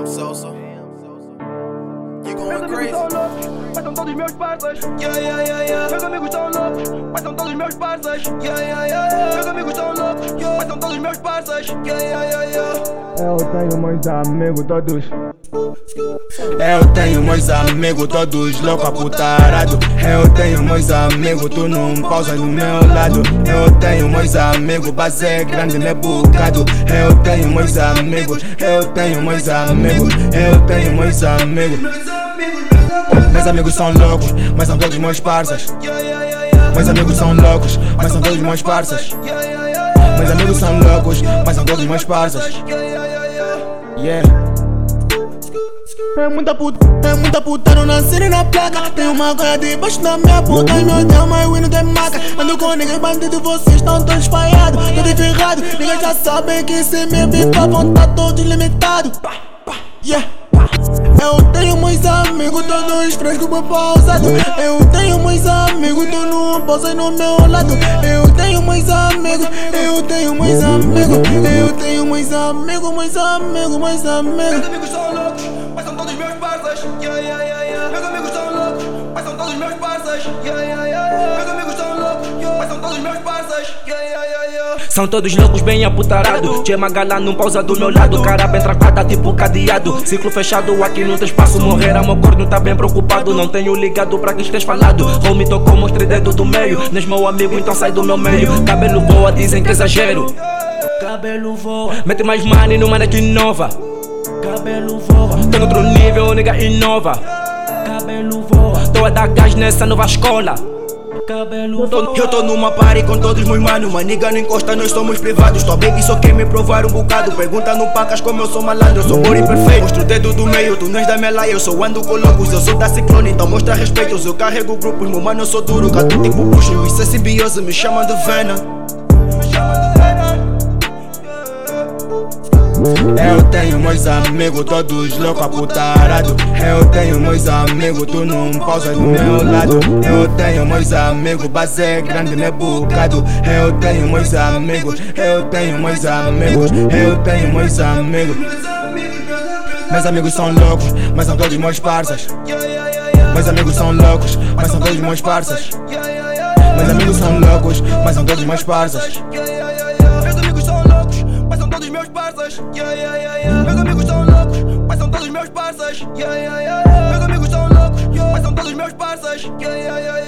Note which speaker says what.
Speaker 1: Sosa. You
Speaker 2: Meus
Speaker 1: going
Speaker 2: amigos
Speaker 1: crazy?
Speaker 2: são loucos, mas são todos meus parceiros.
Speaker 1: Yeah.
Speaker 2: Meus amigos são loucos, mas são todos meus parceiros.
Speaker 1: Yeah.
Speaker 2: Meus amigos são loucos, mas são todos meus parceiros.
Speaker 3: Eu tenho meus amigos todos.
Speaker 1: Eu tenho meus amigos todos louco aputarado. Eu tenho meus amigos, tu não pausa do meu lado. Eu tenho meus amigos, base grande, né bocado. Eu tenho meus amigos, eu tenho meus amigos, eu tenho meus amigos. Meus amigos são loucos, mas são todos meus parceiros. Meus amigos são loucos, mas são todos meus parceiros. Meus amigos são loucos, mas são todos meus parceiros. Yeah. É muita puta, não nasceram na placa. Tem uma coisa debaixo da minha puta. Ai meu Deus, mas o não tem maca. Ando com ninguém bandido, vocês estão todos falhados, todos ferrados. Ninguém já sabe que se me bifa vão tá todos limitados. Yeah. Eu tenho meus amigos, todos frescos por pausado. Eu tenho meus amigos, tu não pausa no meu lado. Eu tenho meus amigos, eu tenho meus amigos, eu tenho meus amigos, meus amigos, meus amigos.
Speaker 2: Meus amigos são loucos, mas são todos meus parceiros. Meus amigos são loucos, mas são todos meus parceiros. Meus amigos são loucos, mas são todos meus parceiros.
Speaker 4: São todos loucos, bem aputarados. Gema Gala não pausa do meu lado. Cara bem trancada, tipo cadeado. Ciclo fechado, aqui não tem espaço. Morrer a meu corno, tá bem preocupado. Não tenho ligado pra que esteja falado. Homem tocou, mostrei dedo do meio. Nês meu amigo, então sai do meu meio. Cabelo voa, dizem que exagero. Cabelo voa, mete mais money numa net nova. Cabelo voa, tô no outro nível, nigga inova. Cabelo voa, tô a dar gás nessa nova escola. Eu tô numa party com todos meus manos. Mas nigga não encosta, nós somos privados. Tua baby só quer me provar um bocado. Pergunta no pacas como eu sou malandro. Eu sou body perfeito, mostro o dedo do meio. Tu não és da minha laia, eu sou ando com loucos. Eu sou da Ciclone, então mostra respeito. Eu carrego grupos, meu mano eu sou duro. Gato tipo puxo, isso é simbiose. Me chamam de Venom. Eu tenho meus amigos, todos louco aputarado. Eu tenho meus amigos, tu não pausa do meu lado. Eu tenho meus amigos, base grande, né bocado. Eu tenho meus amigos, eu tenho meus amigos, eu tenho meus amigos. Meus amigos são loucos, mas são todos meus parceiros. Meus amigos são loucos, mas são todos meus parceiros. Meus amigos são loucos, mas são todos meus parceiros.
Speaker 2: Meus amigos são loucos, mas são todos meus parceiros. Meus amigos são loucos, mas são todos meus parceiros. Meus amigos são loucos, mas são todos meus parceiros.